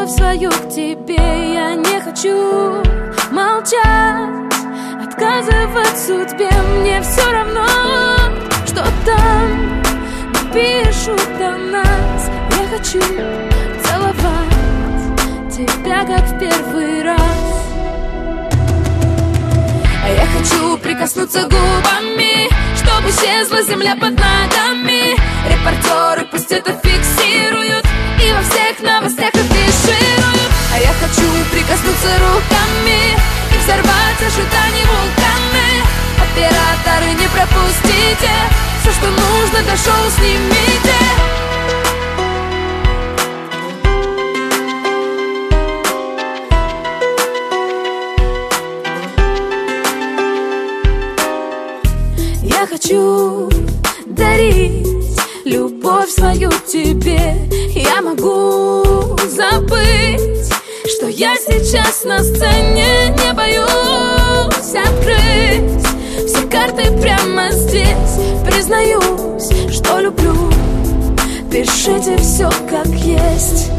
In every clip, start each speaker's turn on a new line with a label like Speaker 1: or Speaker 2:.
Speaker 1: любовь свою к тебе. Я не хочу молчать, отказывать судьбе. Мне все равно, что там напишут о нас. Я хочу целовать тебя, как в первый раз. А я хочу прикоснуться губами, чтобы исчезла земля под ногами. Репортеры пусть это фиксируют и во всех новостях афишируют. А я хочу прикоснуться руками и взорвать ожидания вулканы. Операторы, не пропустите, все, что нужно, до шоу снимите. Я хочу дарить любовь свою тебе. Я могу забыть, что я сейчас на сцене. Не боюсь открыть все карты прямо здесь. Признаюсь, что люблю, пишите все как есть.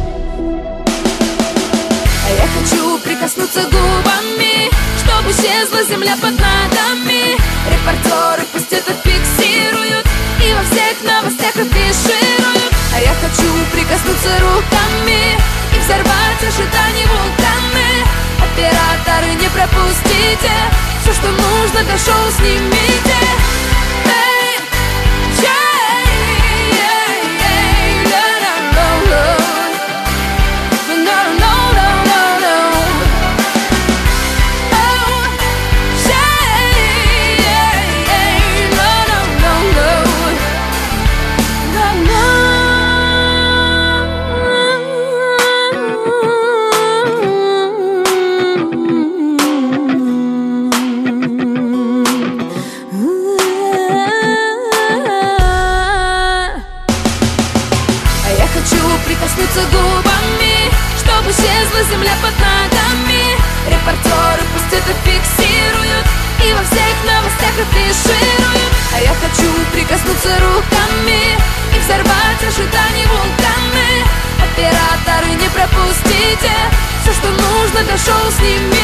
Speaker 1: А я хочу прикоснуться губами, чтобы исчезла земля под ногами. Репортеры пусть это фиксируют и во всех новостях афишируют. А я хочу прикоснуться руками и взорвать ожидания вулканы. Операторы, не пропустите, все, что нужно, до шоу снимите. Прикоснуться губами, чтобы исчезла земля под ногами. Репортеры пусть это фиксируют и во всех новостях афишируют. А я хочу прикоснуться руками и взорвать ожидания вулканы. Операторы, не пропустите, все, что нужно, до шоу снимите.